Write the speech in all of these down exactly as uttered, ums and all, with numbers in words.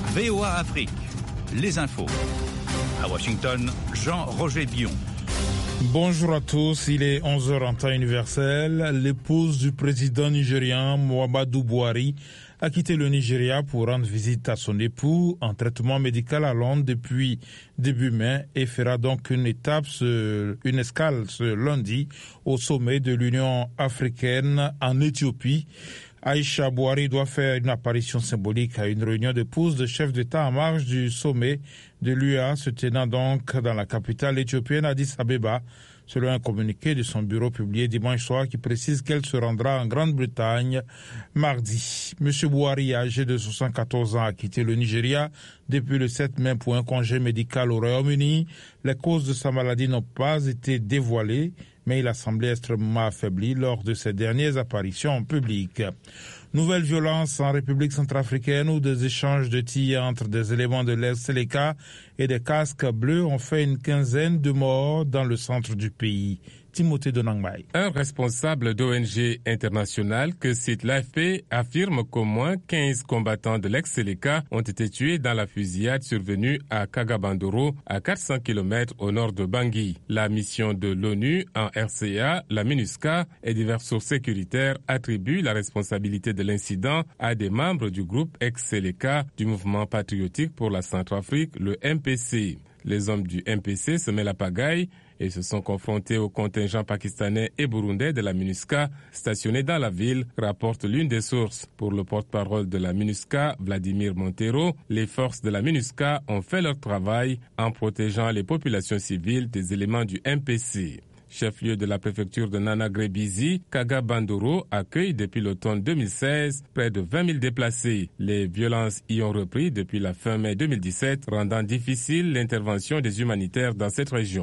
V O A Afrique, les infos. À Washington, Jean-Roger Bion. Bonjour à tous, il est onze heures en temps universel. L'épouse du président nigérian Muhammadu Buhari a quitté le Nigeria pour rendre visite à son époux en traitement médical à Londres depuis début mai et fera donc une étape, une escale ce lundi au sommet de l'Union africaine en Éthiopie. Aïcha Buhari doit faire une apparition symbolique à une réunion d'épouse de chefs d'État en marge du sommet de l'U E A se tenant donc dans la capitale éthiopienne Addis Abeba, selon un communiqué de son bureau publié dimanche soir qui précise qu'elle se rendra en Grande-Bretagne mardi. Monsieur Buhari, âgé de soixante-quatorze ans, a quitté le Nigeria depuis le sept mai pour un congé médical au Royaume-Uni. Les causes de sa maladie n'ont pas été dévoilées, mais il a semblé extrêmement affaibli lors de ses dernières apparitions en public. Nouvelle violence en République centrafricaine où des échanges de tirs entre des éléments de l'E S L K et des casques bleus ont fait une quinzaine de morts dans le centre du pays. Timothée Donangmai. Un responsable d'O N G internationale que cite l'A F P affirme qu'au moins quinze combattants de l'ex-S L K ont été tués dans la fusillade survenue à Kagabandoro, à quatre cents kilomètres au nord de Bangui. La mission de l'ONU en R C A, la MINUSCA et diverses sources sécuritaires attribuent la responsabilité de l'incident à des membres du groupe ex-S L K du mouvement patriotique pour la Centrafrique, le M P C. Les hommes du M P C se mettent la pagaille et se sont confrontés au contingent pakistanais et burundais de la MINUSCA stationné dans la ville, rapporte l'une des sources. Pour le porte-parole de la MINUSCA, Vladimir Montero, les forces de la MINUSCA ont fait leur travail en protégeant les populations civiles des éléments du M P C. Chef-lieu de la préfecture de Nana-Grébizi, Kagabandoro accueille depuis l'automne deux mille seize près de vingt mille déplacés. Les violences y ont repris depuis la fin mai deux mille dix-sept, rendant difficile l'intervention des humanitaires dans cette région.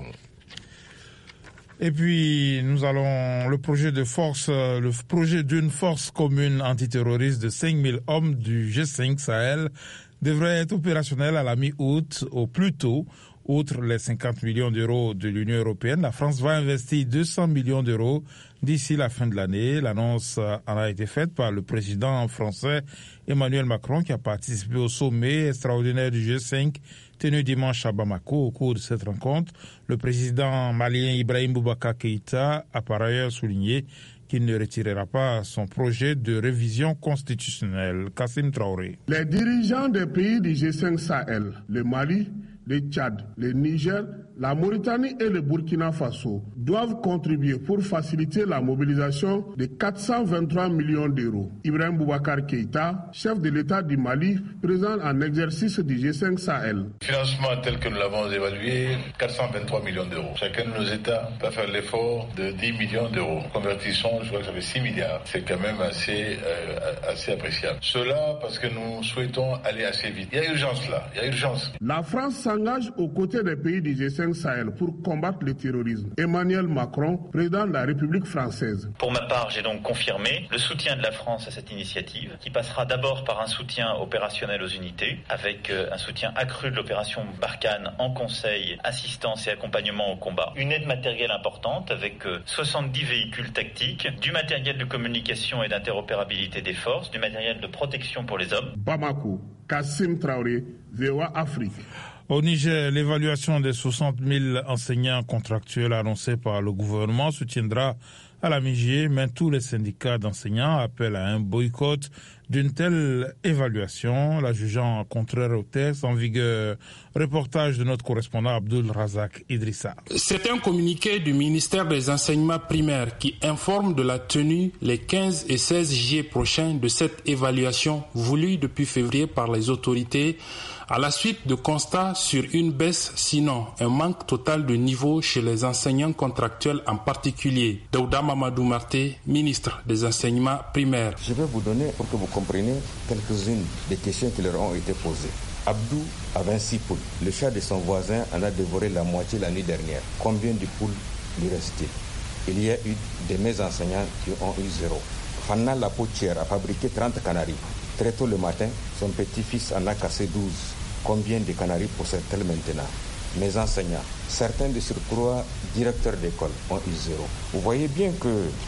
Et puis, nous allons, le projet de force, le projet d'une force commune antiterroriste de cinq mille hommes du G cinq Sahel devrait être opérationnel à la mi-août au plus tôt. Outre les cinquante millions d'euros de l'Union européenne, la France va investir deux cents millions d'euros d'ici la fin de l'année. L'annonce en a été faite par le président français Emmanuel Macron qui a participé au sommet extraordinaire du G cinq tenu dimanche à Bamako. Au cours de cette rencontre, le président malien Ibrahim Boubacar Keïta a par ailleurs souligné qu'il ne retirera pas son projet de révision constitutionnelle. Kassim Traoré. Les dirigeants des pays du G cinq Sahel, le Mali, le Tchad, le Niger, la Mauritanie et le Burkina Faso doivent contribuer pour faciliter la mobilisation de quatre cent vingt-trois millions d'euros. Ibrahim Boubacar Keïta, chef de l'État du Mali, présent en exercice du G cinq Sahel. Financement tel que nous l'avons évalué, quatre cent vingt-trois millions d'euros. Chacun de nos États va faire l'effort de dix millions d'euros. Convertissons, je crois que ça fait six milliards. C'est quand même assez, euh, assez appréciable. Cela parce que nous souhaitons aller assez vite. Il y a urgence là, il y a urgence. La France s'engage aux côtés des pays du G cinq Sahel pour combattre le terrorisme. Emmanuel Macron, président de la République française. Pour ma part, j'ai donc confirmé le soutien de la France à cette initiative, qui passera d'abord par un soutien opérationnel aux unités, avec un soutien accru de l'opération Barkhane en conseil, assistance et accompagnement au combat. Une aide matérielle importante avec soixante-dix véhicules tactiques, du matériel de communication et d'interopérabilité des forces, du matériel de protection pour les hommes. Bamako, Kassim Traoré, V O A Afrique. Au Niger, l'évaluation des soixante mille enseignants contractuels annoncés par le gouvernement se tiendra à la mi-juillet, mais tous les syndicats d'enseignants appellent à un boycott d'une telle évaluation, la jugeant contraire au texte en vigueur. Reportage de notre correspondant Abdul Razak Idrissa. C'est un communiqué du ministère des Enseignements primaires qui informe de la tenue les quinze et seize juillet prochains de cette évaluation voulue depuis février par les autorités à la suite de constats sur une baisse, sinon un manque total de niveau chez les enseignants contractuels en particulier. Daouda Mamadou Marté, ministre des Enseignements primaires. Je vais vous donner, pour que vous compreniez, quelques-unes des questions qui leur ont été posées. Abdou a vingt-six poules. Le chat de son voisin en a dévoré la moitié la nuit dernière. Combien de poules lui reste-t-il? Il y a eu des mes enseignants qui ont eu zéro. Fanna la potière a fabriqué trente canaris. Très tôt le matin, son petit-fils en a cassé douze. Combien de canaris possède-t-elle maintenant? Mes enseignants, certains de surcroît directeurs d'école ont eu zéro. Vous voyez bien que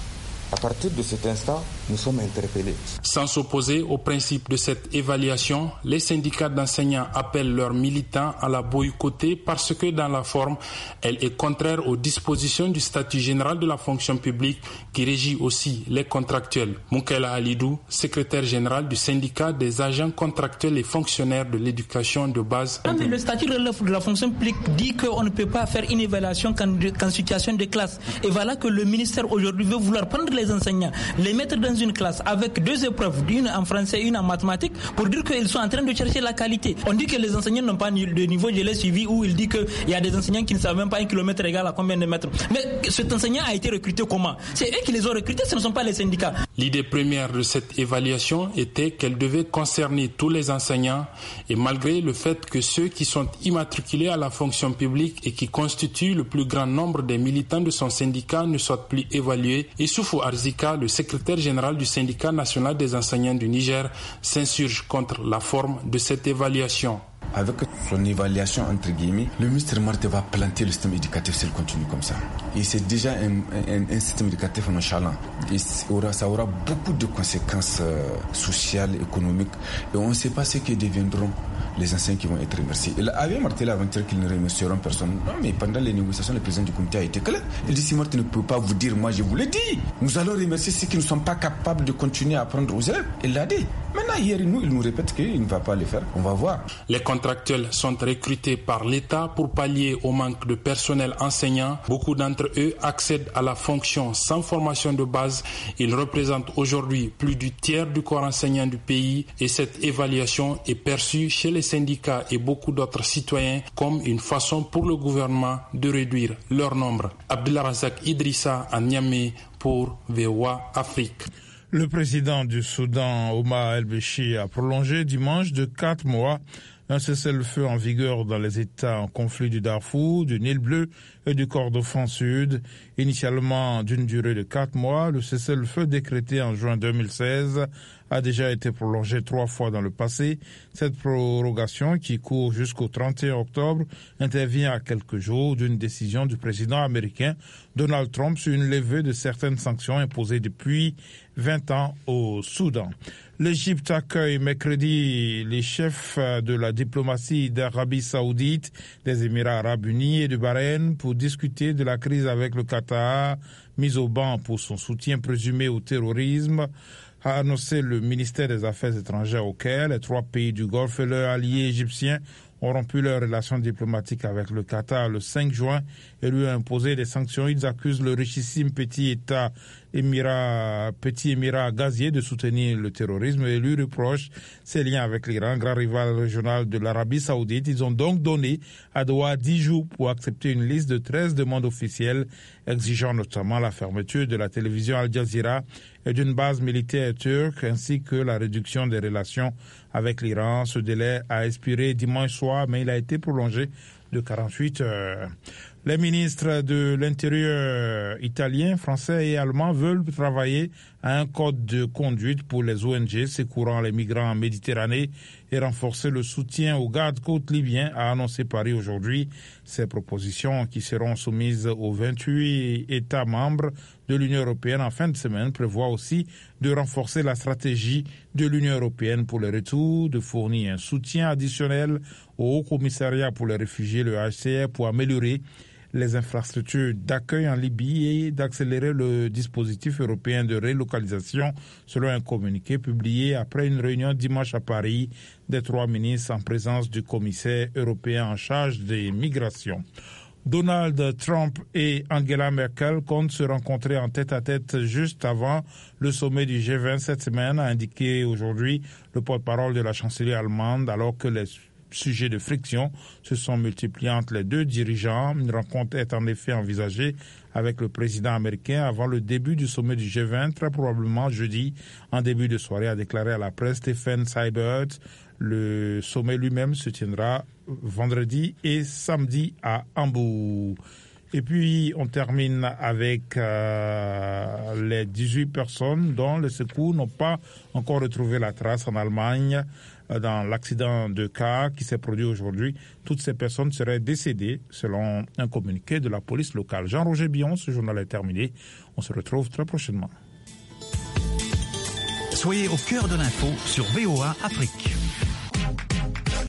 À partir de cet instant, nous sommes interpellés. Sans s'opposer au principe de cette évaluation, les syndicats d'enseignants appellent leurs militants à la boycotter parce que dans la forme, elle est contraire aux dispositions du statut général de la fonction publique qui régit aussi les contractuels. Moukela Halidou, secrétaire général du syndicat des agents contractuels et fonctionnaires de l'éducation de base. Le statut de la fonction publique dit qu'on ne peut pas faire une évaluation qu'en, qu'en situation de classe. Et voilà que le ministère aujourd'hui veut vouloir prendre les enseignants, les mettre dans une classe avec deux épreuves, une en français, une en mathématiques, pour dire qu'ils sont en train de chercher la qualité. On dit que les enseignants n'ont pas de niveau, je l'ai suivi, où il dit qu'il y a des enseignants qui ne savent même pas un kilomètre égal à combien de mètres. Mais cet enseignant a été recruté comment? C'est eux qui les ont recrutés, ce ne sont pas les syndicats. L'idée première de cette évaluation était qu'elle devait concerner tous les enseignants et malgré le fait que ceux qui sont immatriculés à la fonction publique et qui constituent le plus grand nombre des militants de son syndicat ne soient plus évalués, Issoufou Arzika, le secrétaire général du syndicat national des enseignants du Niger, s'insurge contre la forme de cette évaluation. Avec son évaluation, entre guillemets, le ministre Marté va planter le système éducatif s'il continue comme ça. Et c'est déjà un, un, un système éducatif nonchalant. Et aura, ça aura beaucoup de conséquences euh, sociales, économiques. Et on ne sait pas ce que deviendront les enseignants qui vont être remerciés. Il avait martelé l'aventure qu'ils ne remercieront personne. Non, mais pendant les négociations, le président du comité a été clair. Il dit, si Marté ne peut pas vous dire, moi je vous l'ai dit. Nous allons remercier ceux qui ne sont pas capables de continuer à apprendre aux élèves. Il l'a dit. Maintenant, hier, nous, il nous répète qu'il ne va pas le faire. On va voir. Les contractuels sont recrutés par l'État pour pallier au manque de personnel enseignant. Beaucoup d'entre eux accèdent à la fonction sans formation de base. Ils représentent aujourd'hui plus du tiers du corps enseignant du pays et cette évaluation est perçue chez les syndicats et beaucoup d'autres citoyens comme une façon pour le gouvernement de réduire leur nombre. Abdullah Razak Idrissa à Niamey pour V O A Afrique. Le président du Soudan, Omar El-Béchir, a prolongé dimanche de quatre mois un cessez-le-feu en vigueur dans les États en conflit du Darfour, du Nil Bleu et du Kordofan Sud. Initialement d'une durée de quatre mois, le cessez-le-feu décrété en juin deux mille seize a déjà été prolongé trois fois dans le passé. Cette prorogation, qui court jusqu'au trente et un octobre, intervient à quelques jours d'une décision du président américain Donald Trump sur une levée de certaines sanctions imposées depuis vingt ans au Soudan. L'Égypte accueille mercredi les chefs de la diplomatie d'Arabie Saoudite, des Émirats Arabes Unis et de Bahreïn pour discuter de la crise avec le Qatar, mis au banc pour son soutien présumé au terrorisme, a annoncé le ministère des Affaires étrangères auquel les trois pays du Golfe et leurs alliés égyptiens ont rompu leurs relations diplomatiques avec le Qatar le cinq juin et lui ont imposé des sanctions. Ils accusent le richissime petit État émirat, petit émirat gazier de soutenir le terrorisme et lui reprochent ses liens avec l'Iran, grand rival régional de l'Arabie Saoudite. Ils ont donc donné à Doha dix jours pour accepter une liste de treize demandes officielles exigeant notamment la fermeture de la télévision Al Jazeera et d'une base militaire turque ainsi que la réduction des relations avec l'Iran. Ce délai a expiré dimanche soir, mais il a été prolongé de quarante-huit heures. Les ministres de l'Intérieur italiens, français et allemands veulent travailler à un code de conduite pour les O N G secourant les migrants en Méditerranée et renforcer le soutien aux gardes-côtes libyens, a annoncé Paris aujourd'hui. Ces propositions, qui seront soumises aux vingt-huit États membres de l'Union européenne en fin de semaine, prévoient aussi de renforcer la stratégie de l'Union européenne pour le retour, de fournir un soutien additionnel au Haut Commissariat pour les réfugiés, le H C R, pour améliorer les infrastructures d'accueil en Libye et d'accélérer le dispositif européen de relocalisation, selon un communiqué publié après une réunion dimanche à Paris des trois ministres en présence du commissaire européen en charge des migrations. Donald Trump et Angela Merkel comptent se rencontrer en tête-à-tête juste avant le sommet du G vingt cette semaine, a indiqué aujourd'hui le porte-parole de la chancellerie allemande, alors que les sujets de friction se sont multipliés entre les deux dirigeants. Une rencontre est en effet envisagée avec le président américain avant le début du sommet du G vingt, très probablement jeudi en début de soirée, a déclaré à la presse Stephen Seibert. Le sommet lui-même se tiendra vendredi et samedi à Hambourg. Et puis, on termine avec euh, les dix-huit personnes dont les secours n'ont pas encore retrouvé la trace en Allemagne euh, dans l'accident de car qui s'est produit aujourd'hui. Toutes ces personnes seraient décédées selon un communiqué de la police locale. Jean-Roger Billon, ce journal est terminé. On se retrouve très prochainement. Soyez au cœur de l'info sur V O A Afrique.